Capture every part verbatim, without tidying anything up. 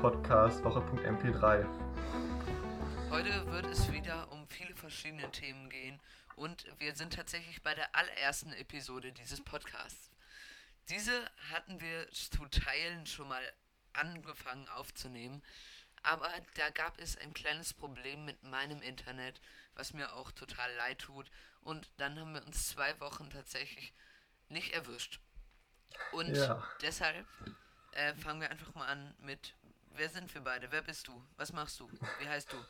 Podcast Woche Punkt M P drei. Heute wird es wieder um viele verschiedene Themen gehen und wir sind tatsächlich bei der allerersten Episode dieses Podcasts. Diese hatten wir zu Teilen schon mal angefangen aufzunehmen, aber da gab es ein kleines Problem mit meinem Internet, was mir auch total leid tut, und dann haben wir uns zwei Wochen tatsächlich nicht erwischt. Und Ja. deshalb äh, fangen wir einfach mal an mit: Wer sind wir beide? Wer bist du? Was machst du? Wie heißt du?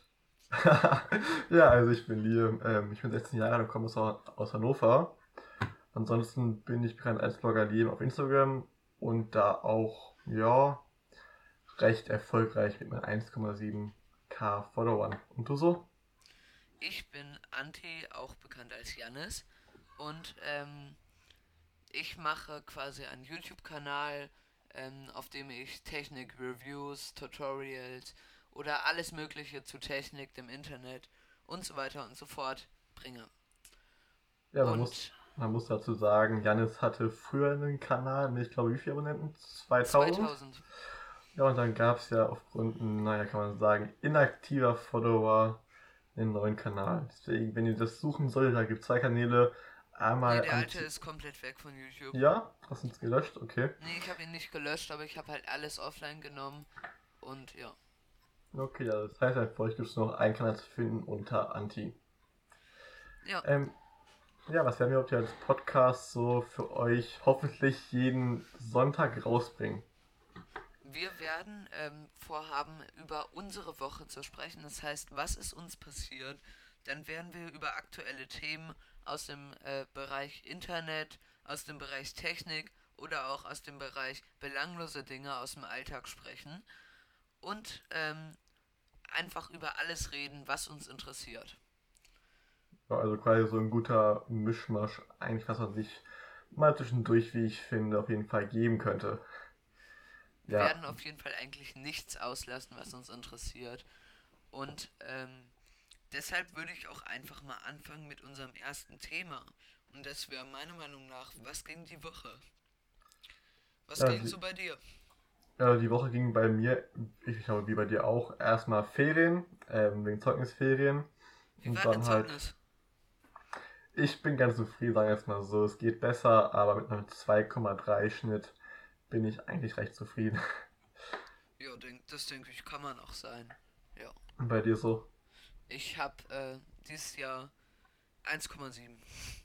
Ja, also ich bin Liam, ähm, ich bin sechzehn Jahre alt und komme aus, aus Hannover. Ansonsten bin ich bekannt als Blogger Liam auf Instagram und da auch, ja, recht erfolgreich mit meinen eins Komma sieben K Followern. Und du so? Ich bin Anti, auch bekannt als Jannis, und ähm, ich mache quasi einen YouTube-Kanal, ähm, auf dem ich Technik-Reviews, Tutorials oder alles Mögliche zu Technik, dem Internet und so weiter und so fort bringe. Ja, man muss, Und man muss dazu sagen, Jannis hatte früher einen Kanal mit, ich glaube, wie viele Abonnenten? zweitausend? zweitausend. Ja, und dann gab es ja aufgrund, naja, kann man sagen, inaktiver Follower einen neuen Kanal. Deswegen, wenn ihr das suchen solltet, da gibt es zwei Kanäle. Nee, Einmal der alte anti... ist komplett weg von YouTube. Ja? Hast du uns gelöscht? Okay. Nee, ich habe ihn nicht gelöscht, aber ich habe halt alles offline genommen und ja. Okay, ja, das heißt halt, für euch gibt es noch einen Kanal zu finden unter Anti. Ja, Ähm, ja, was werden wir überhaupt hier als Podcast so für euch hoffentlich jeden Sonntag rausbringen? wir werden ähm, vorhaben, über unsere Woche zu sprechen. Das heißt, was ist uns passiert? Dann werden wir über aktuelle Themen aus dem äh, Bereich Internet, aus dem Bereich Technik oder auch aus dem Bereich belanglose Dinge aus dem Alltag sprechen. Und ähm, einfach über alles reden, was uns interessiert. Ja, also quasi so ein guter Mischmasch, eigentlich was man sich mal zwischendurch, wie ich finde, auf jeden Fall geben könnte. Wir Ja, werden auf jeden Fall eigentlich nichts auslassen, was uns interessiert. Und ähm, deshalb würde ich auch einfach mal anfangen mit unserem ersten Thema. Und das wäre meiner Meinung nach: Was ging die Woche? Was ja ging die, so bei dir? ja, die Woche ging bei mir, ich glaube wie bei dir auch, erstmal Ferien, ähm, wegen Zeugnisferien. Wie Und war dein dann halt, Zeugnis? ich bin ganz zufrieden, sagen wir jetzt mal so, es geht besser, aber mit einem zwei Komma drei Schnitt bin ich eigentlich recht zufrieden. Ja, denk, das denke ich, kann man auch sein. Ja. Und bei dir so? Ich habe äh, dieses Jahr eins Komma sieben.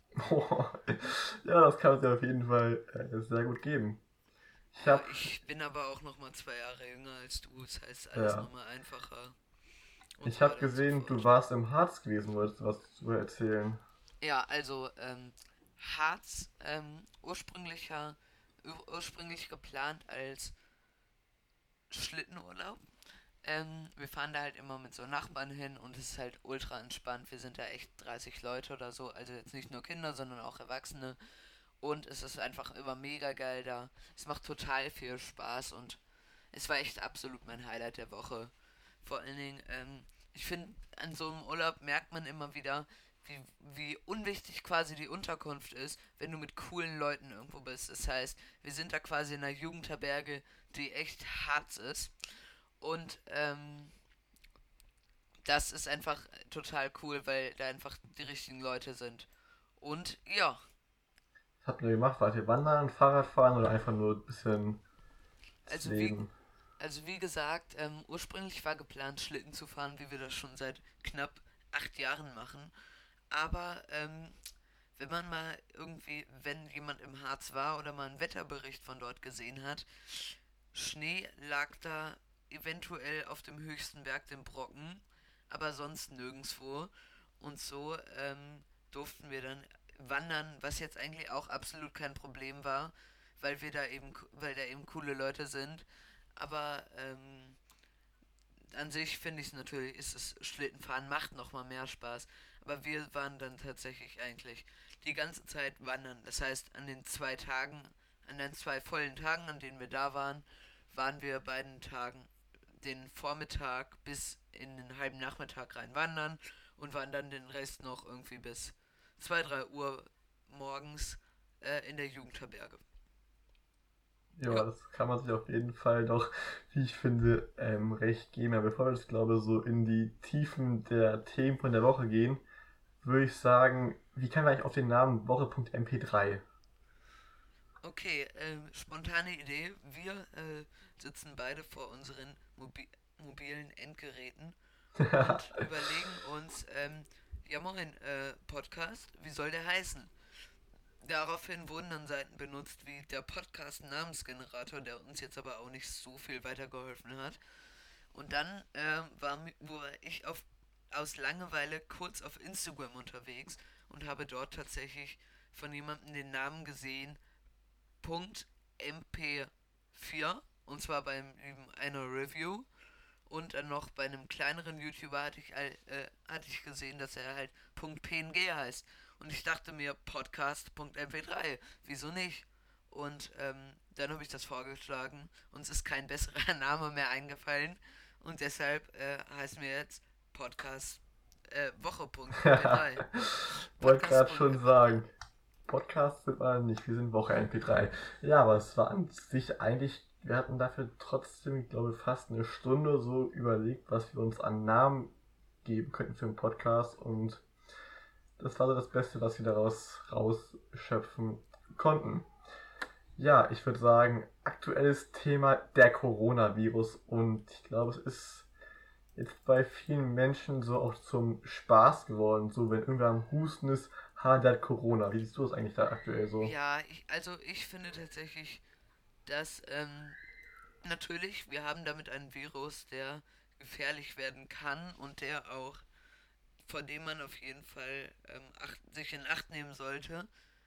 Ja, das kann es ja auf jeden Fall äh, sehr gut geben. Ich Ja, habe, ich bin aber auch nochmal zwei Jahre jünger als du. Das heißt, alles ja, nochmal einfacher und ich so habe weiter und so gesehen, du fort. warst im Harz gewesen, wolltest du was zu erzählen? Ja, also ähm, Harz, ähm, ursprünglicher, ur ursprünglich geplant als Schlittenurlaub. Ähm, wir fahren da halt immer mit so Nachbarn hin und es ist halt ultra entspannt. Wir sind da echt dreißig Leute oder so, also jetzt nicht nur Kinder, sondern auch Erwachsene. Und es ist einfach immer mega geil da. Es macht total viel Spaß und es war echt absolut mein Highlight der Woche. Vor allen Dingen, ähm, ich finde, an so einem Urlaub merkt man immer wieder, wie, wie unwichtig quasi die Unterkunft ist, wenn du mit coolen Leuten irgendwo bist. Das heißt, wir sind da quasi in einer Jugendherberge, die echt hart ist. Und ähm, das ist einfach total cool, weil da einfach die richtigen Leute sind. Und ja, Was habt ihr gemacht? Wart ihr wandern, Fahrradfahren oder einfach nur ein bisschen das also wie, Leben? also wie gesagt, ähm, ursprünglich war geplant, Schlitten zu fahren, wie wir das schon seit knapp acht Jahren machen. Aber ähm, wenn man mal irgendwie, wenn jemand im Harz war oder mal einen Wetterbericht von dort gesehen hat, Schnee lag da eventuell auf dem höchsten Berg, dem Brocken, aber sonst nirgendwo. Und so ähm, durften wir dann wandern, was jetzt eigentlich auch absolut kein Problem war, weil wir da eben, weil da eben coole Leute sind. Aber ähm, an sich finde ich es natürlich, ist es Schlittenfahren macht noch mal mehr Spaß. Aber wir waren dann tatsächlich eigentlich die ganze Zeit wandern. Das heißt, an den zwei Tagen, an den zwei vollen Tagen, an denen wir da waren, waren wir beiden Tagen den Vormittag bis in den halben Nachmittag rein wandern und waren dann den Rest noch irgendwie bis zwei drei Uhr morgens äh, in der Jugendherberge. Ja, Ja, das kann man sich auf jeden Fall doch, wie ich finde, ähm, recht geben. Aber bevor wir jetzt, glaube ich, so in die Tiefen der Themen von der Woche gehen, würde ich sagen, wie kamen wir eigentlich auf den Namen Woche.mp3? okay, ähm, spontane Idee. Wir äh, sitzen beide vor unseren Mobi mobilen Endgeräten und überlegen uns, ähm, ja moin, äh, Podcast, wie soll der heißen? Daraufhin wurden dann Seiten benutzt wie der Podcast-Namensgenerator, der uns jetzt aber auch nicht so viel weitergeholfen hat. Und dann ähm, war, mi- war ich auf, aus Langeweile kurz auf Instagram unterwegs und habe dort tatsächlich von jemandem den Namen gesehen, Punkt M P vier, und zwar beim eben einer Review. Und dann noch bei einem kleineren YouTuber hatte ich, äh, hatte ich gesehen, dass er halt .png heißt. Und ich dachte mir, Podcast.mp3, wieso nicht? Und ähm, dann habe ich das vorgeschlagen. Uns ist kein besserer Name mehr eingefallen. Und deshalb äh, heißt mir jetzt Podcast äh, Woche.mp3. Wollte gerade schon Podcast.mp3. sagen, Podcasts sind wir nicht, wir sind Woche M P drei. Ja, aber es war an sich eigentlich, wir hatten dafür trotzdem, glaube ich, fast eine Stunde so überlegt, was wir uns an Namen geben könnten für einen Podcast und das war so das Beste, was wir daraus rausschöpfen konnten. Ja, ich würde sagen, aktuelles Thema der Coronavirus und ich glaube, es ist jetzt bei vielen Menschen so auch zum Spaß geworden, so wenn irgendwer am Husten ist, ha, der hat Corona. Wie siehst du das eigentlich da aktuell so? Ja, ich, also ich finde tatsächlich, dass ähm, natürlich, wir haben damit einen Virus, der gefährlich werden kann und der auch, vor dem man auf jeden Fall ähm, acht, sich in Acht nehmen sollte.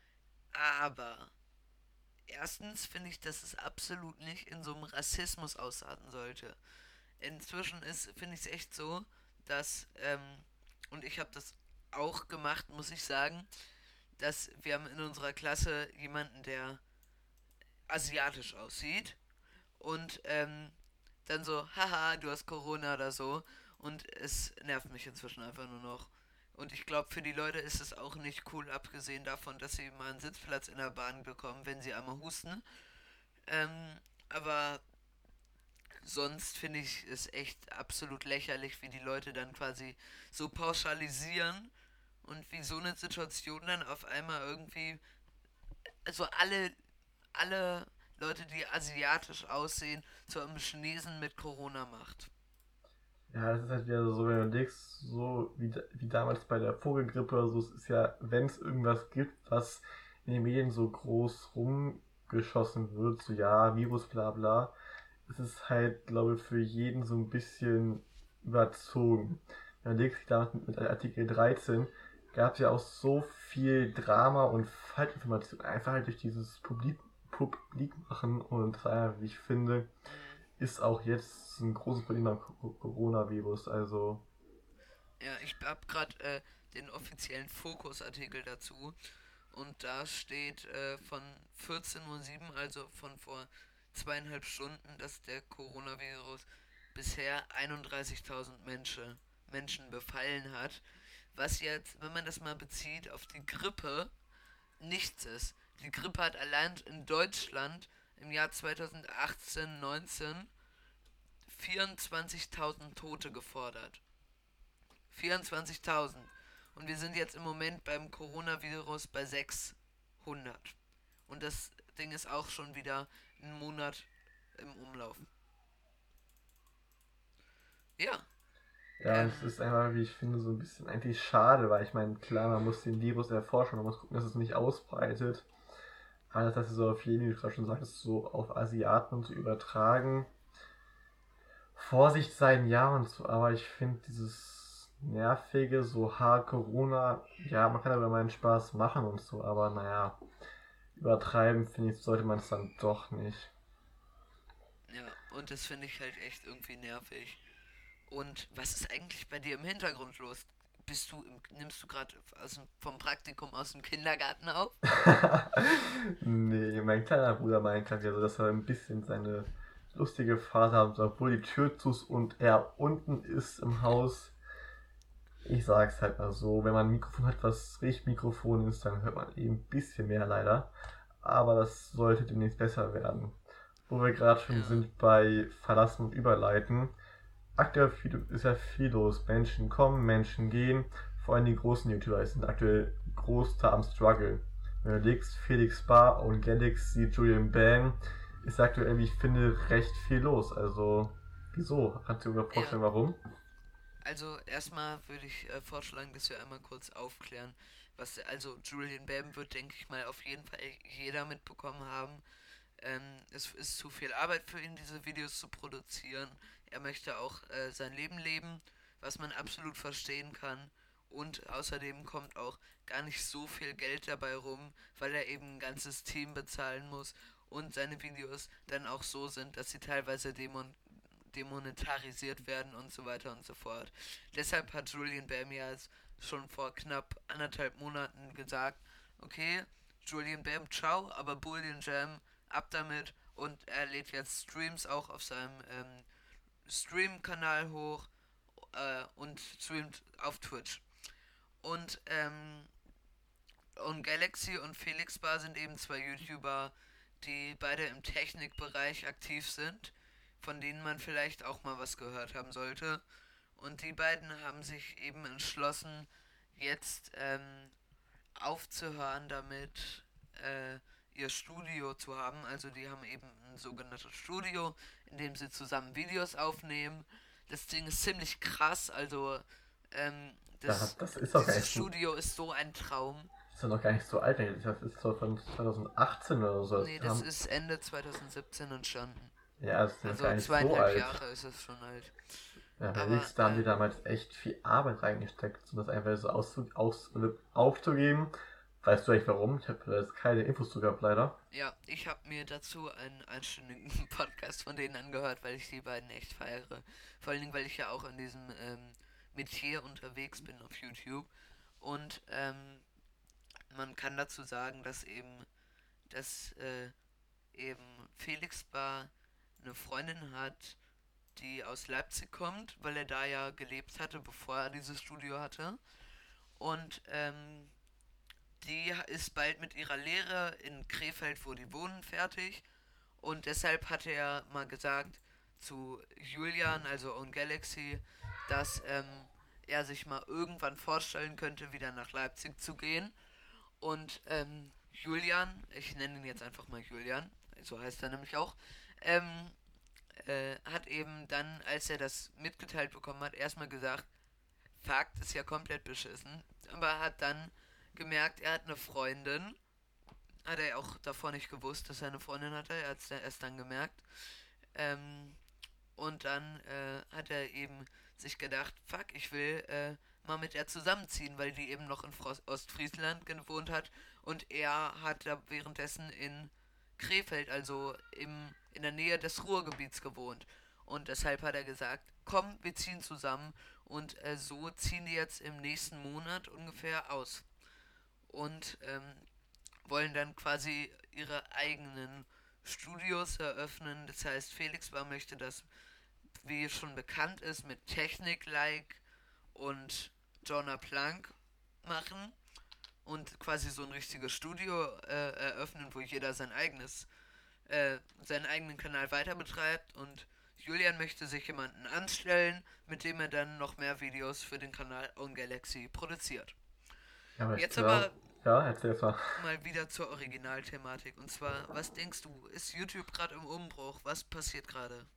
Aber erstens finde ich, dass es absolut nicht in so einem Rassismus ausarten sollte. Inzwischen ist, finde ich es echt so, dass, ähm, und ich habe das auch gemacht, muss ich sagen, dass wir haben in unserer Klasse jemanden, der asiatisch aussieht und ähm, dann so, haha, du hast Corona oder so. Und es nervt mich inzwischen einfach nur noch. Und ich glaube, für die Leute ist es auch nicht cool, abgesehen davon, dass sie mal einen Sitzplatz in der Bahn bekommen, wenn sie einmal husten. Ähm, aber sonst finde ich es echt absolut lächerlich, wie die Leute dann quasi so pauschalisieren und wie so eine Situation dann auf einmal irgendwie, also alle, alle Leute, die asiatisch aussehen, zu einem Chinesen mit Corona macht. Ja, das ist halt wieder so, wenn du überlegst, so wie, wie damals bei der Vogelgrippe oder so, es ist ja, wenn es irgendwas gibt, was in den Medien so groß rumgeschossen wird, so ja, Virus, bla bla, es ist halt, glaube ich, für jeden so ein bisschen überzogen. Wenn du überlegst, damals mit, mit Artikel dreizehn gab es ja auch so viel Drama und Falschinformation, einfach halt durch dieses Publik, Publik machen und das einfach, wie ich finde, Mhm. ist auch jetzt ein großes Problem beim Coronavirus. Also, Ja, ich habe gerade äh, den offiziellen Fokus-Artikel dazu und da steht äh, von vierzehn Uhr sieben, also von vor zweieinhalb Stunden, dass der Coronavirus bisher einunddreißigtausend Menschen, Menschen befallen hat. Was jetzt, wenn man das mal bezieht auf die Grippe, nichts ist. Die Grippe hat allein in Deutschland im Jahr zweitausendachtzehn neunzehn vierundzwanzigtausend Tote gefordert. vierundzwanzigtausend. Und wir sind jetzt im Moment beim Coronavirus bei sechshundert. Und das Ding ist auch schon wieder einen Monat im Umlauf. Ja, ja, es ähm, ist einfach, wie ich finde, so ein bisschen eigentlich schade, weil ich meine, klar, man muss den Virus erforschen, man muss gucken, dass es nicht ausbreitet. Aber dass es so auf jeden, wie du gerade schon sagtest, so auf Asiaten und so übertragen. Vorsicht sein, ja und so, aber ich finde dieses nervige, so hart Corona, ja, man kann aber mal einen Spaß machen und so, aber naja, übertreiben, finde ich, sollte man es dann doch nicht. ja, und das finde ich halt echt irgendwie nervig. Und was ist eigentlich bei dir im Hintergrund los? Bist du, im, nimmst du gerade vom Praktikum aus dem Kindergarten auf? Nee, mein kleiner Bruder meint gerade so, dass er ein bisschen seine lustige Phase haben soll, obwohl die Tür zu ist und er unten ist im Haus. Ich sag's halt mal so, wenn man ein Mikrofon hat, was Richtmikrofon ist, dann hört man eben ein bisschen mehr leider. Aber das sollte demnächst besser werden. wo wir gerade schon Ja, sind bei Verlassen und Überleiten. Aktuell viel- ist ja viel los. Menschen kommen, Menschen gehen. Vor allem die großen YouTuber sind aktuell groß da am Struggle. Wenn du legst, Felix Bar und Galaxy, Julian Bam, ist aktuell, wie ich finde, recht viel los. Also, wieso? Kannst du mir ja. vorstellen, warum? Also erstmal würde ich äh, vorschlagen, dass wir einmal kurz aufklären, was also Julian Bam wird, denke ich mal, auf jeden Fall jeder mitbekommen haben. Ähm, es ist zu viel Arbeit für ihn, diese Videos zu produzieren. Er möchte auch äh, sein Leben leben, was man absolut verstehen kann. Und außerdem kommt auch gar nicht so viel Geld dabei rum, weil er eben ein ganzes Team bezahlen muss und seine Videos dann auch so sind, dass sie teilweise demon demonetarisiert werden und so weiter und so fort. Deshalb hat Julian Bam ja schon vor knapp anderthalb Monaten gesagt, okay, Julian Bam, ciao, aber Bullion Jam, ab damit. Und er lädt jetzt Streams auch auf seinem ähm, Stream-Kanal hoch äh, und streamt auf Twitch. Und, ähm, und Galaxy und Felix Bar sind eben zwei YouTuber, die beide im Technikbereich aktiv sind, von denen man vielleicht auch mal was gehört haben sollte. Und die beiden haben sich eben entschlossen, jetzt ähm, aufzuhören damit, äh, ihr Studio zu haben. Also die haben eben ein sogenanntes Studio, in dem sie zusammen Videos aufnehmen. Das Ding ist ziemlich krass, also ähm, Das, das, das ist doch gar dieses nicht so, Studio ist so ein Traum. ist doch noch gar nicht so alt. Das ist doch von zwanzig achtzehn oder so. Das Nee, das haben, ist Ende zwanzig siebzehn entstanden. ja, das ist noch Also gar nicht so zweieinhalb alt. Jahre ist es schon alt. Ja, bei Aber, Nix, da haben die ähm, damals echt viel Arbeit reingesteckt, um das einfach so auszu aus aufzugeben. Weißt du eigentlich warum? Ich habe da jetzt keine Infos zu gehabt, leider. ja, ich habe mir dazu einen einstündigen Podcast von denen angehört, weil ich die beiden echt feiere. Vor allen Dingen, weil ich ja auch in diesem ähm, Metier unterwegs bin auf YouTube. Und ähm, man kann dazu sagen, dass eben, dass äh, eben Felix Bar eine Freundin hat, die aus Leipzig kommt, weil er da ja gelebt hatte, bevor er dieses Studio hatte. Und ähm, die ist bald mit ihrer Lehre in Krefeld, wo die wohnen, fertig. Und deshalb hatte er mal gesagt zu Julian, also Own Galaxy, dass ähm, er sich mal irgendwann vorstellen könnte, wieder nach Leipzig zu gehen. Und ähm, Julian, ich nenne ihn jetzt einfach mal Julian, so heißt er nämlich auch, ähm, äh, hat eben dann, als er das mitgeteilt bekommen hat, erstmal gesagt, Fakt ist ja komplett beschissen, aber hat dann gemerkt, er hat eine Freundin. Hat er auch davor nicht gewusst, dass er eine Freundin hatte. Er hat es erst dann gemerkt. Ähm, und dann äh, hat er eben sich gedacht, fuck, ich will äh, mal mit der zusammenziehen, weil die eben noch in Fros Ostfriesland gewohnt hat. Und er hat da währenddessen in Krefeld, also im, in der Nähe des Ruhrgebiets gewohnt. Und deshalb hat er gesagt, komm, wir ziehen zusammen. Und äh, so ziehen die jetzt im nächsten Monat ungefähr aus. Und ähm, wollen dann quasi ihre eigenen Studios eröffnen. Das heißt, Felix Bar möchte das, wie schon bekannt ist, mit Technik-like und Jonah Plank machen und quasi so ein richtiges Studio äh, eröffnen, wo jeder sein eigenes, äh, seinen eigenen Kanal weiter betreibt und Julian möchte sich jemanden anstellen, mit dem er dann noch mehr Videos für den Kanal Own Galaxy produziert. Ja, aber ich Jetzt glaube, aber ja, erzähl es mal. mal wieder zur Originalthematik. Und zwar, was denkst du, ist YouTube gerade im Umbruch? Was passiert gerade?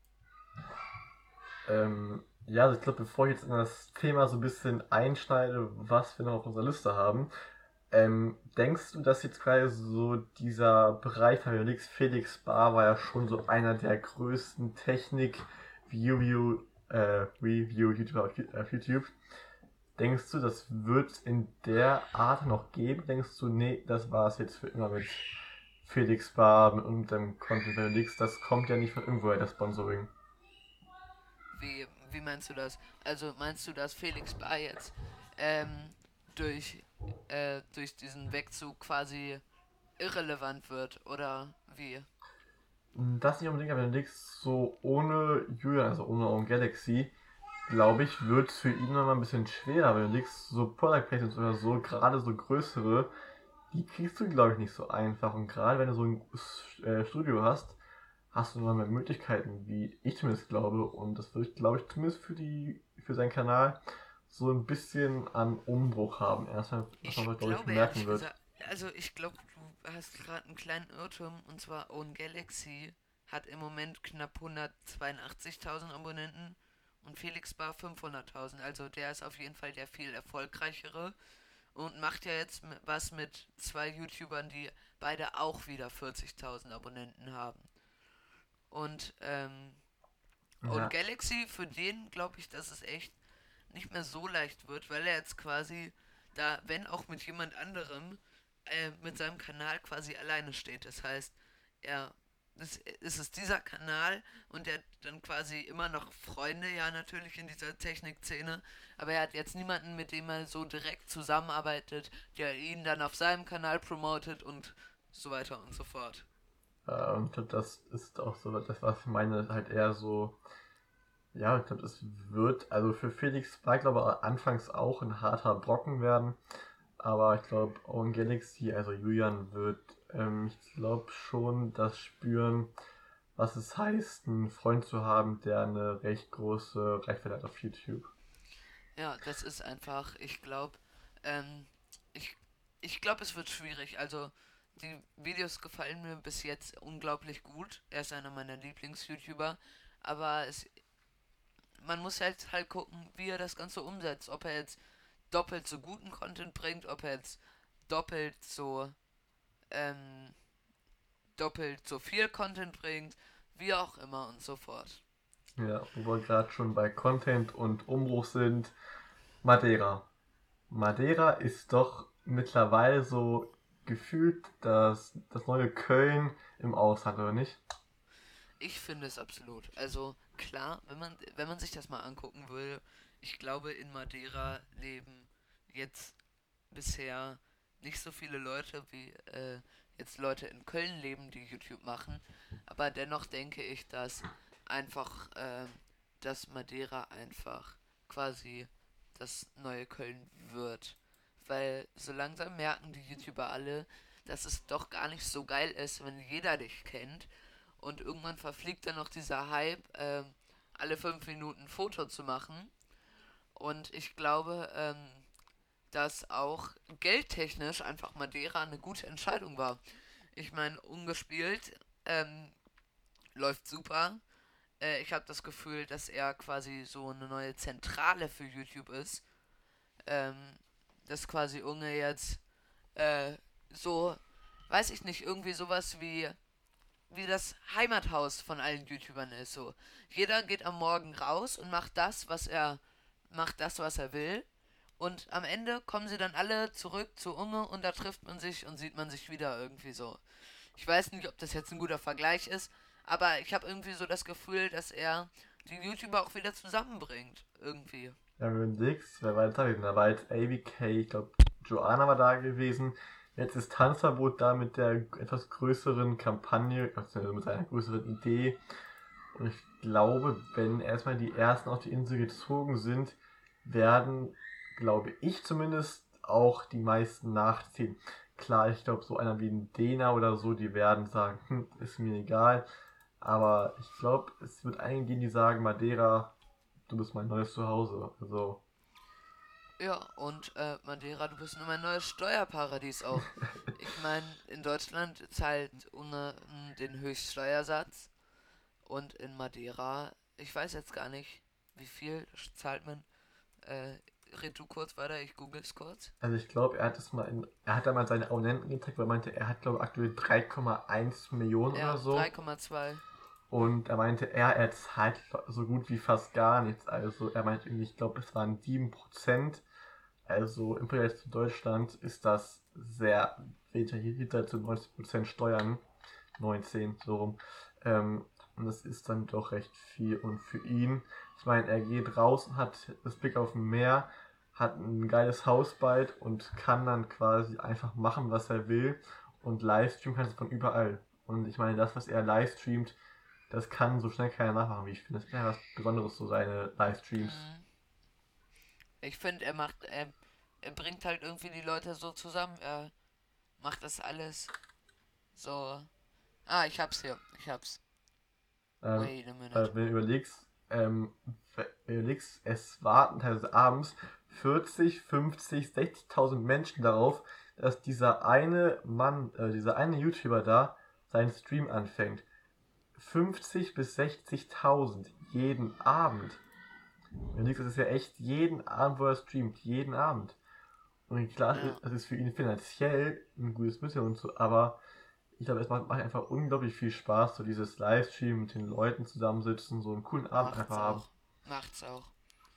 Ähm, ja, also ich glaube, bevor ich jetzt in das Thema so ein bisschen einschneide, was wir noch auf unserer Liste haben, ähm, denkst du, dass jetzt gerade so dieser Bereich von Felix, Felix Bar war ja schon so einer der größten Technik-Review, äh, Review-YouTuber auf auf YouTube. Denkst du, das wird in der Art noch geben? Denkst du, nee, das war es jetzt für immer mit Felix Bar, mit irgendeinem Content Felix? Das kommt ja nicht von irgendwoher, das Sponsoring. Wie, wie meinst du das? Also meinst du, dass Felix Bar jetzt ähm, durch, äh, durch diesen Wegzug quasi irrelevant wird? Oder wie? Das nicht unbedingt, aber Felix so ohne Julian, also ohne Own Galaxy, glaube ich, wird es für ihn noch mal ein bisschen schwerer, weil Felix so Product Placements oder so, gerade so größere, die kriegst du, glaube ich, nicht so einfach. Und gerade wenn du so ein äh, Studio hast, hast du noch mehr Möglichkeiten, wie ich zumindest glaube. Und das wird, glaube ich, zumindest für die, für seinen Kanal so ein bisschen an Umbruch haben. Erstmal, was Ich man, glaube ich, glaube merken ehrlich wird. gesagt, also ich glaube, du hast gerade einen kleinen Irrtum und zwar Own Galaxy hat im Moment knapp hundertzweiundachtzigtausend Abonnenten und Felix Bar fünfhunderttausend. Also der ist auf jeden Fall der viel erfolgreichere und macht ja jetzt m- was mit zwei YouTubern, die beide auch wieder vierzigtausend Abonnenten haben. Und ähm, Own Ja, Galaxy, für den glaube ich, dass es echt nicht mehr so leicht wird, weil er jetzt quasi da, wenn auch mit jemand anderem, äh, mit seinem Kanal quasi alleine steht. Das heißt, er es, es ist dieser Kanal und er hat dann quasi immer noch Freunde, ja natürlich in dieser Technikszene, aber er hat jetzt niemanden, mit dem er so direkt zusammenarbeitet, der ihn dann auf seinem Kanal promotet und so weiter und so fort. äh, und ich glaube, das ist auch so das, was ich meine, halt eher so. Ja, ich glaube, das wird, also für Felix war, glaube ich, anfangs auch ein harter Brocken werden. Aber ich glaube, Owen Galaxy, also Julian, wird, ähm, ich glaube, schon das spüren, was es heißt, einen Freund zu haben, der eine recht große Reichweite hat auf YouTube. Ja, das ist einfach, ich glaube, ähm, ich, ich glaube, es wird schwierig. Also, die Videos gefallen mir bis jetzt unglaublich gut. Er ist einer meiner Lieblings-YouTuber. Aber es, man muss halt halt gucken, wie er das Ganze umsetzt. Ob er jetzt doppelt so guten Content bringt, ob er jetzt doppelt so, ähm, doppelt so viel Content bringt, wie auch immer und so fort. Ja, wo wir gerade schon bei Content und Umbruch sind, Madeira. Madeira ist doch mittlerweile so gefühlt das, das neue Köln im Ausland, oder nicht? Ich finde es absolut. Also klar, wenn man, wenn man sich das mal angucken will, ich glaube, in Madeira leben jetzt bisher nicht so viele Leute, wie äh, jetzt Leute in Köln leben, die YouTube machen. Aber dennoch denke ich, dass einfach, äh, dass Madeira einfach quasi das neue Köln wird. Weil so langsam merken die YouTuber alle, dass es doch gar nicht so geil ist, wenn jeder dich kennt und irgendwann verfliegt dann noch dieser Hype, ähm, alle fünf Minuten ein Foto zu machen. Und ich glaube, ähm, dass auch geldtechnisch einfach Madeira eine gute Entscheidung war. Ich meine, ungespielt ähm, läuft super. Äh, ich habe das Gefühl, dass er quasi so eine neue Zentrale für YouTube ist. Ähm, dass quasi Unge jetzt äh, so, weiß ich nicht, irgendwie sowas wie wie das Heimathaus von allen YouTubern ist. So, jeder geht am Morgen raus und macht das, was er macht, das, was er will. Und am Ende kommen sie dann alle zurück zu Unge und da trifft man sich und sieht man sich wieder irgendwie so. Ich weiß nicht, ob das jetzt ein guter Vergleich ist, aber ich habe irgendwie so das Gefühl, dass er die YouTuber auch wieder zusammenbringt. Irgendwie. Ja, wenn du überlegst, wer war jetzt da gewesen? Da war jetzt A B K, ich glaube, Joanna war da gewesen. Jetzt ist Tanzverbot da mit der etwas größeren Kampagne, also mit einer größeren Idee. Und ich glaube, wenn erstmal die ersten auf die Insel gezogen sind, werden, glaube ich zumindest, auch die meisten nachziehen. Klar, ich glaube, so einer wie ein Dena oder so, die werden sagen, hm, ist mir egal. Aber ich glaube, es wird einige geben, die sagen, Madeira, du bist mein neues Zuhause. Also, Ja, und äh, Madeira, du bist nur mein neues Steuerparadies auch. Ich meine, in Deutschland zahlt Unge mm, den Höchststeuersatz. Und in Madeira, ich weiß jetzt gar nicht, wie viel zahlt man. Äh, red du kurz weiter, ich google es kurz. also ich glaube, er hat es mal in, er hat da mal seine Abonnenten gezeigt, weil er meinte, er hat, glaube ich, aktuell drei Komma eins Millionen Ja, oder so. drei Komma zwei. Und er meinte, er, er zahlt so gut wie fast gar nichts. Also er meinte irgendwie, ich glaube, es waren sieben Prozent. Also im Vergleich zu Deutschland ist das sehr hinter zu neunzig Prozent Steuern. neunzehn, so rum. Ähm, und das ist dann doch recht viel. Und für ihn, ich meine, er geht raus und hat das Blick auf dem Meer, hat ein geiles Haus bald und kann dann quasi einfach machen, was er will. Und Livestream kann es von überall. Und ich meine, das, was er livestreamt, das kann so schnell keiner nachmachen, wie ich finde. Das ist ja was Besonderes, so seine Livestreams. Mhm. Ich finde, er macht, er, er bringt halt irgendwie die Leute so zusammen. Er macht das alles so. Ah, ich hab's hier. Ich hab's. Ähm, Wait a weil minute. wenn du überlegst, ähm, wenn du überlegst, es warten teilweise abends vierzig, fünfzig, sechzigtausend Menschen darauf, dass dieser eine Mann, äh, dieser eine YouTuber da seinen Stream anfängt. fünfzig bis sechzigtausend jeden Abend. Wenn du überlegst, das ist ja echt jeden Abend, wo er streamt, jeden Abend. Und klar, Ja, das ist für ihn finanziell ein gutes Mittel und so, aber ich glaube, es macht, macht einfach unglaublich viel Spaß, so dieses Livestream mit den Leuten zusammensitzen, so einen coolen Abend einfach macht's haben. auch. Macht's auch.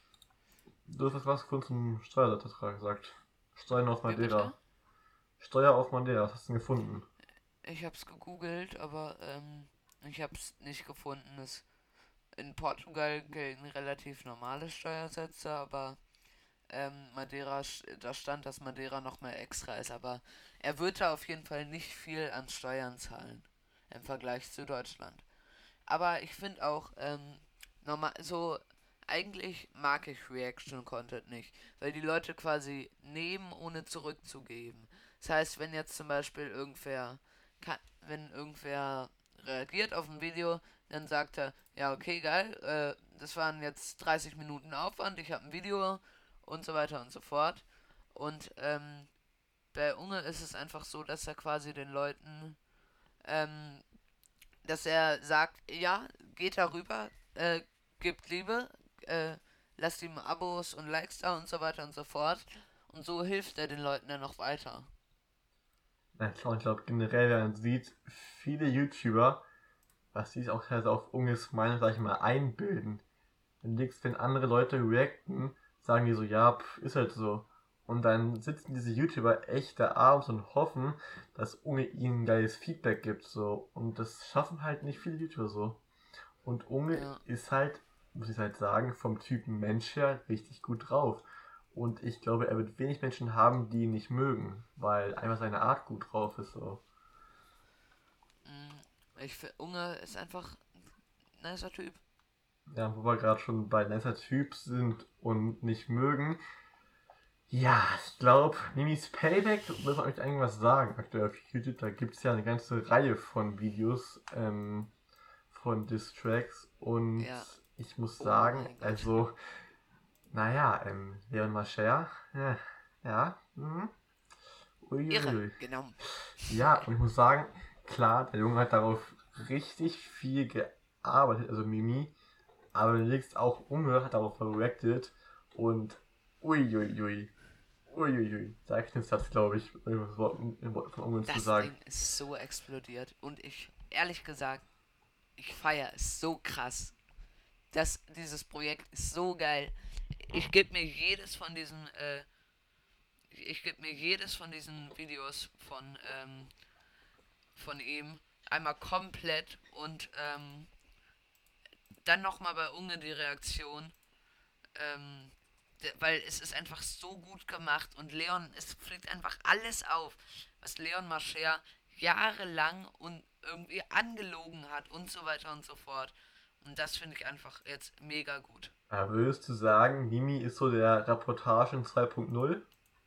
Du hast was was vorhin zum Steuervertrag gesagt. Steuern auf Wie Madeira. bitte? Steuer auf Madeira, was hast du denn gefunden? Ich hab's gegoogelt, aber ähm, ich hab's nicht gefunden. Es, in Portugal gelten relativ normale Steuersätze, aber ähm, Madeira, da stand, dass Madeira noch mal extra ist, aber er wird da auf jeden Fall nicht viel an Steuern zahlen im Vergleich zu Deutschland. Aber ich finde auch, ähm, normal, so, eigentlich mag ich Reaction Content nicht, weil die Leute quasi nehmen, ohne zurückzugeben. Das heißt, wenn jetzt zum Beispiel irgendwer, kann, wenn irgendwer reagiert auf ein Video, dann sagt er, ja, okay, geil, äh, das waren jetzt dreißig Minuten Aufwand, ich habe ein Video und so weiter und so fort. Und ähm, bei Unge ist es einfach so, dass er quasi den Leuten ähm, dass er sagt, ja, geht darüber, äh, gibt Liebe, äh, lasst ihm Abos und Likes da und so weiter und so fort. Und so hilft er den Leuten dann noch weiter. Ja, klar, ich glaube generell, wenn man sieht, viele YouTuber, was die sich auch teilweise auf Unges Meinung, sag ich mal, einbilden. Wenn du denkst, wenn andere Leute reacten, sagen die so, ja, pff, ist halt so. Und dann sitzen diese YouTuber echt da abends und hoffen, dass Unge ihnen geiles Feedback gibt, so. Und das schaffen halt nicht viele YouTuber so. Und Unge Ja, ist halt, muss ich halt sagen, vom Typen Mensch her richtig gut drauf. Und ich glaube, er wird wenig Menschen haben, die ihn nicht mögen, weil einfach seine Art gut drauf ist, so. mh, ich finde, Unge ist einfach ein nicer Typ. Ja, wo wir gerade schon bei nicer Typ sind und nicht mögen. Ja, ich glaube, Mimis Payback, muss man euch irgendwas sagen. Aktuell auf YouTube, da gibt es ja eine ganze Reihe von Videos ähm, von Distracks und Ja, ich muss oh sagen, mein Gott. also, naja, ähm, Leon Mascher, ja, ja, mhm. Irre, Uiuiui. genommen. Ja, und ich muss sagen, klar, der Junge hat darauf richtig viel gearbeitet, also Mimi, aber demnächst auch Unge hat darauf reacted und uiuiui. Uiuiui, da knistert es, glaube ich, um das Wort im Wort von Ungarn zu Das sagen. Ding ist so explodiert. Und ich, ehrlich gesagt, ich feiere es so krass. Das, dieses Projekt ist so geil. Ich gebe mir jedes von diesen äh, ich gebe mir jedes von diesen Videos von, ähm, von ihm einmal komplett und ähm, dann nochmal bei Unge die Reaktion, ähm, de- weil es ist einfach so gut gemacht und Leon, es fliegt einfach alles auf, was Leon Mascher jahrelang und irgendwie angelogen hat und so weiter und so fort. Und das finde ich einfach jetzt mega gut. Ja, würdest du sagen, Mimi ist so der Reportagen zwei Punkt null?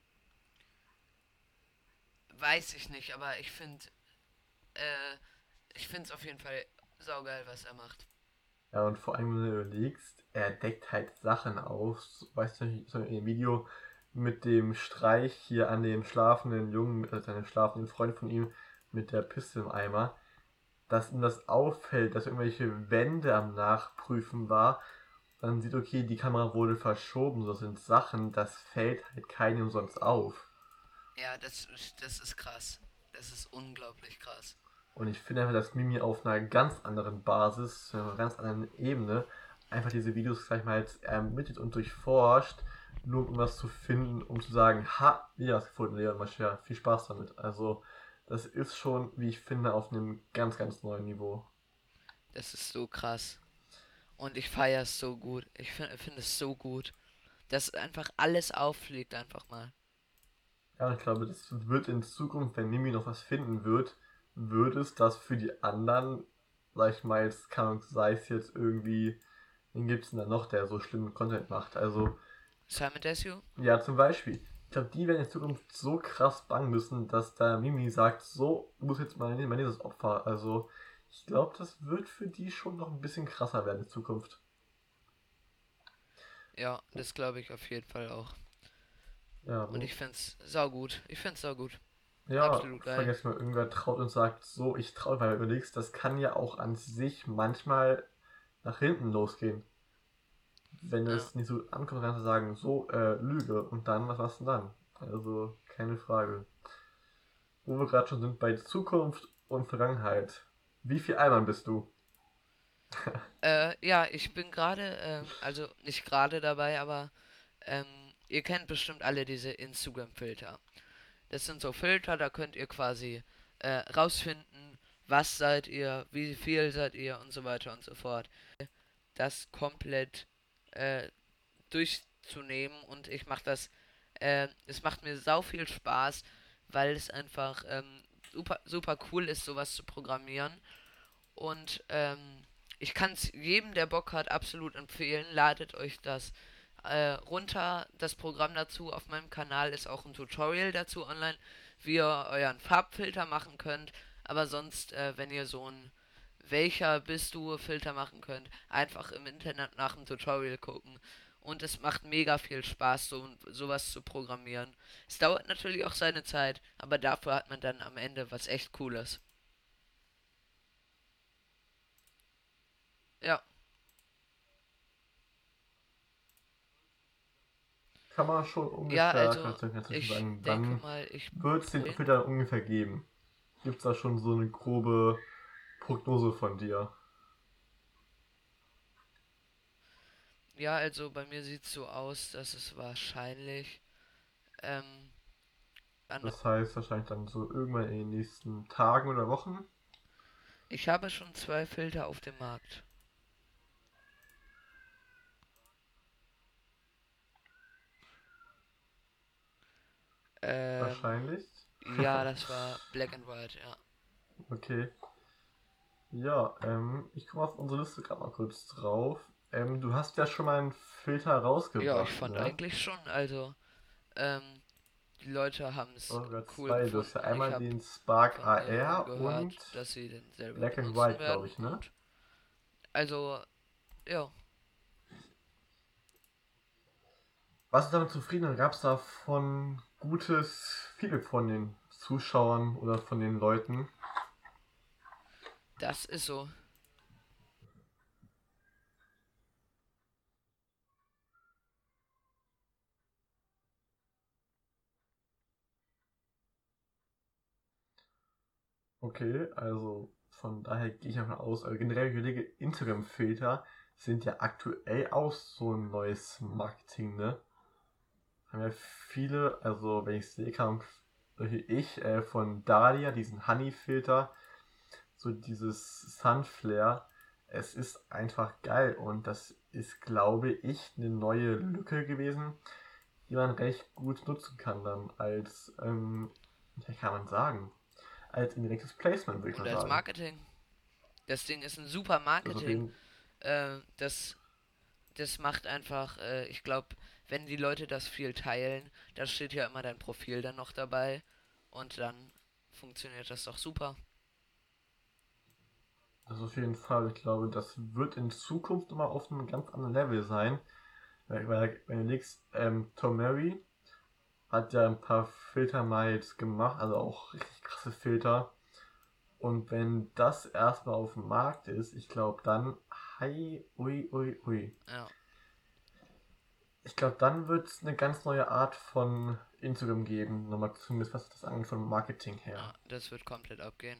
Weiß ich nicht, aber ich finde, äh, ich finde es auf jeden Fall saugeil, was er macht. Ja, und vor allem, wenn du überlegst, er deckt halt Sachen auf. So, weißt du, so in dem Video mit dem Streich hier an dem schlafenden Jungen, also seinem schlafenden Freund von ihm, mit der Piste im Eimer, dass ihm das auffällt, dass irgendwelche Wände am Nachprüfen war. Dann sieht, okay, die Kamera wurde verschoben, das sind Sachen, das fällt halt keinem sonst auf. Ja, das, das ist krass. Das ist unglaublich krass. Und ich finde einfach, dass Mimi auf einer ganz anderen Basis, auf einer ganz anderen Ebene, einfach diese Videos, sag ich mal, jetzt ermittelt und durchforscht, nur um irgendwas zu finden, um zu sagen, ha, wieder was gefunden, Leon Mascher, viel Spaß damit. Also, das ist schon, wie ich finde, auf einem ganz, ganz neuen Niveau. Das ist so krass. Und ich feiere es so gut. Ich finde find es so gut, dass einfach alles auffliegt einfach mal. Ja, und ich glaube, das wird in Zukunft, wenn Mimi noch was finden wird, wird es das für die anderen, sag ich mal, jetzt kann sei es jetzt irgendwie, wen gibt's denn da noch, der so schlimmen Content macht? Also, Simon Desue? ja, zum Beispiel. Ich glaube, die werden in Zukunft so krass bangen müssen, dass da Mimi sagt, so, du bist jetzt mein, mein nächstes Opfer. Also, Ich glaube, das wird für die schon noch ein bisschen krasser werden in Zukunft. Ja, das glaube ich auf jeden Fall auch. Ja, Und wo, ich find's saugut. Ich find's saugut. ja, Absolut geil. vergesst mal, irgendwer traut und sagt, so, ich traue, weil du überlegst, das kann ja auch an sich manchmal nach hinten losgehen. Wenn Ja. es nicht so ankommt, kannst du sagen, so, äh, Lüge. Und dann, was machst du dann? Also, keine Frage. Wo wir gerade schon sind bei Zukunft und Vergangenheit. Wie viel Allmann bist du? Äh, ja, ich bin gerade, ähm, also nicht gerade dabei, aber ähm, ihr kennt bestimmt alle diese Instagram-Filter. Das sind so Filter, da könnt ihr quasi äh, rausfinden, was seid ihr, wie viel seid ihr und so weiter und so fort. Das komplett äh, durchzunehmen und ich mache das, äh, es macht mir sau viel Spaß, weil es einfach ähm, super, super cool ist, sowas zu programmieren und ähm, ich kann es jedem, der Bock hat, absolut empfehlen. Ladet euch das äh, runter. Das Programm dazu auf meinem Kanal ist auch ein Tutorial dazu online, wie ihr euren Farbfilter machen könnt. Aber sonst, äh, wenn ihr so ein welcher bist du Filter machen könnt, einfach im Internet nach dem Tutorial gucken. Und es macht mega viel Spaß, so sowas zu programmieren. Es dauert natürlich auch seine Zeit, aber dafür hat man dann am Ende was echt Cooles. Ja, Kann man schon ja, ungefähr, also kannst du kannst du schon ich sagen, denke wann mal, ich wird es den bin. Filter ungefähr geben? Gibt es da schon so eine grobe Prognose von dir? Ja, also bei mir sieht es so aus, dass es wahrscheinlich ähm, an. Das heißt wahrscheinlich dann so irgendwann in den nächsten Tagen oder Wochen. Ich habe schon zwei Filter auf dem Markt. Ähm, Wahrscheinlich. ja, das war Black and White, ja. Okay. Ja, ähm, ich komme auf unsere Liste gerade mal kurz drauf. Ähm, du hast ja schon mal einen Filter Ja, ich rausgebracht, fand ne? eigentlich schon, also ähm, die Leute haben es Sogar cool zwei. Du hast ja gefunden. Ich einmal habe den Spark von mehreren A R und gehört, dass sie den selber Black and benutzen White, glaube werden ich, ne? und also, ja, Warst du damit zufrieden und gab es davon gutes Feedback von den Zuschauern oder von den Leuten? das ist so. Okay, also von daher gehe ich davon aus, also generell überlege, Instagram-Filter sind ja aktuell auch so ein neues Marketing, ne? Haben ja viele, also wenn ich sehe, kann solche ich äh, von Dahlia, diesen Honey-Filter, so dieses Sunflare, es ist einfach geil und das ist, glaube ich, eine neue Lücke gewesen, die man recht gut nutzen kann dann als, ähm, wie kann man sagen, als indirektes Placement, würde ich Und mal als sagen. Marketing. Das Ding ist ein super Das ist auf Marketing. jeden Äh, das das macht einfach, äh, ich glaube, wenn die Leute das viel teilen, da steht ja immer dein Profil dann noch dabei und dann funktioniert das doch super. das ist auf jeden Fall, ich glaube, das wird in Zukunft nochmal auf einem ganz anderen Level sein. Weil, weil wenn du legst, ähm, Tom Mary hat ja ein paar Filter mal jetzt gemacht, also auch richtig krasse Filter. Und wenn das erstmal auf dem Markt ist, ich glaube dann, hi, ui, ui, ui. Ja, Ich glaube, dann wird es eine ganz neue Art von Instagram geben, nochmal zumindest was das angeht vom Marketing her. ja, das wird komplett abgehen.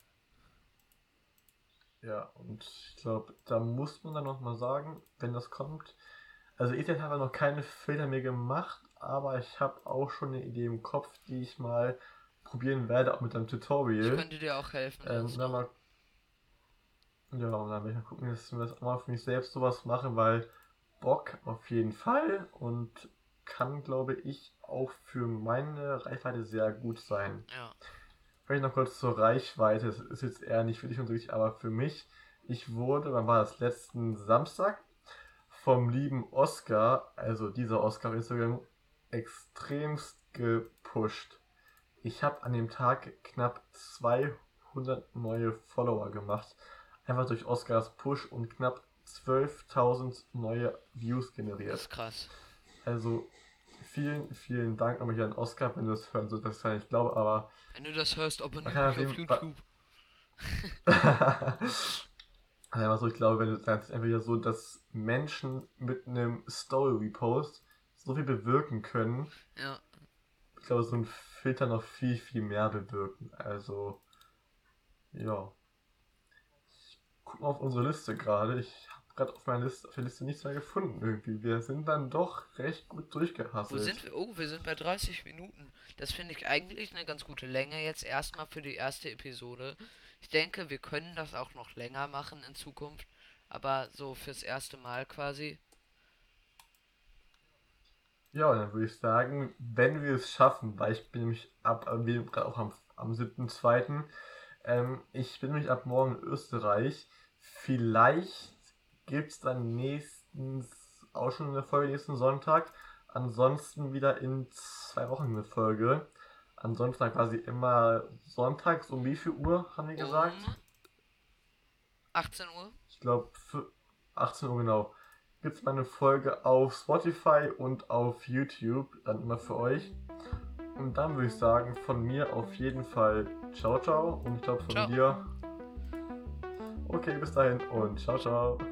Ja, und ich glaube, da muss man dann nochmal sagen, wenn das kommt. Also ich habe noch keine Filter mehr gemacht, aber ich habe auch schon eine Idee im Kopf, die ich mal probieren werde, auch mit einem Ich Tutorial. könnte dir auch helfen Ähm, sonst dann noch. mal, ja, und dann werde ich mal gucken, dass ich mir das auch mal für mich selbst sowas mache, weil Bock auf jeden Fall und kann, glaube ich, auch für meine Reichweite sehr gut sein. Ja, Vielleicht noch kurz zur Reichweite. Das ist jetzt eher nicht für dich und so wichtig, aber für mich. Ich wurde, wann war das, letzten Samstag vom lieben Oscar, also dieser Oscar auf Instagram, extremst gepusht. Ich habe an dem Tag knapp hundert neue Follower gemacht. Einfach durch Oscars Push und knapp zwölftausend neue Views Das generiert. ist krass. Also vielen, vielen Dank nochmal hier an Oscar, wenn du das hören solltest, das kann ich glaube, aber Wenn du das hörst, man abonniere kann auf mich auf jeden Fall. YouTube. Ja, so, ich glaube, wenn du sagst, einfach wieder so, dass Menschen mit einem Story-Repost so viel bewirken können, Ja. ich glaube, so ein Filter noch viel, viel mehr bewirken. Also, ja. Ich guck mal auf unsere Liste gerade. Ich habe gerade auf meiner Liste, auf der Liste nichts mehr gefunden irgendwie. Wir sind dann doch recht gut Wo durchgehasselt. sind wir? Oh, wir sind bei dreißig Minuten. Das finde ich eigentlich eine ganz gute Länge jetzt erstmal für die erste Episode. Ich denke, wir können das auch noch länger machen in Zukunft. Aber so fürs erste Mal quasi. Ja, und dann würde ich sagen, wenn wir es schaffen, weil ich bin nämlich ab, äh, wir gerade auch am, am siebten zweiten Ähm, ich bin nämlich ab morgen in Österreich. Vielleicht gibt es dann nächstens auch schon eine Folge nächsten Sonntag. Ansonsten wieder in zwei Wochen eine Folge. Ansonsten dann quasi immer sonntags um wie viel Uhr, haben wir gesagt? Um achtzehn Uhr. Ich glaube für achtzehn Uhr genau. Gibt es mal eine Folge auf Spotify und auf YouTube, dann immer für euch. Und dann würde ich sagen, von mir auf jeden Fall ciao, ciao. Und ich glaube von Ciao. dir. Okay, bis dahin und ciao, ciao.